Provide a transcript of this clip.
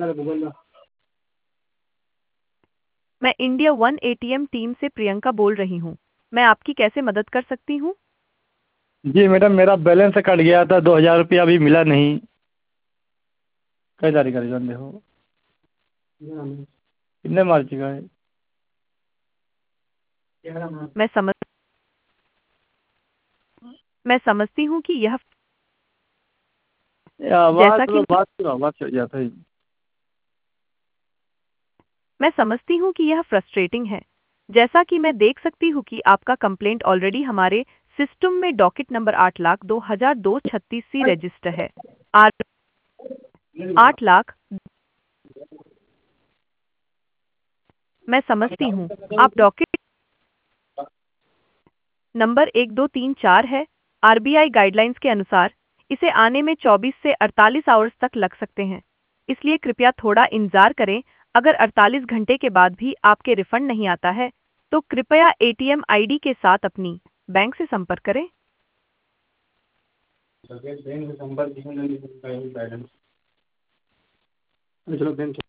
मैं India one ATM team से प्रियंका बोल रही हूँ। मैं आपकी कैसे मदद कर सकती हूँ? जी मैडम, मेरा बैलेंस कट गया था, 2000 रुपया अभी मिला नहीं। कई तारीख का रिजल्ट देखो, कितने मार्च का है? मैं समझ मैं समझती हूँ कि यह ये आवाज़ जैसा कि थोड़ा बात क्यों आवाज़ चल जाता है? मैं समझती हूँ कि यह फ्रस्ट्रेटिंग है। जैसा कि मैं देख सकती हूँ कि आपका कंप्लेंट ऑलरेडी हमारे सिस्टम में डॉकेट नंबर 8,02,236 सी रजिस्टर है। आठ 8 लाख। मैं समझती हूँ। आप डॉकेट नंबर 1234 है। आरबीआई गाइडलाइंस के अनुसार इसे आने में 24 से 48 आवर्स तक लग सकते हैं। इसलिए कृपया थोड़ा इंतजार करें। अगर 48 घंटे के बाद भी आपके रिफंड नहीं आता है, तो कृपया एटीएम आईडी के साथ अपनी बैंक से संपर्क करें। बैंक से संपर्क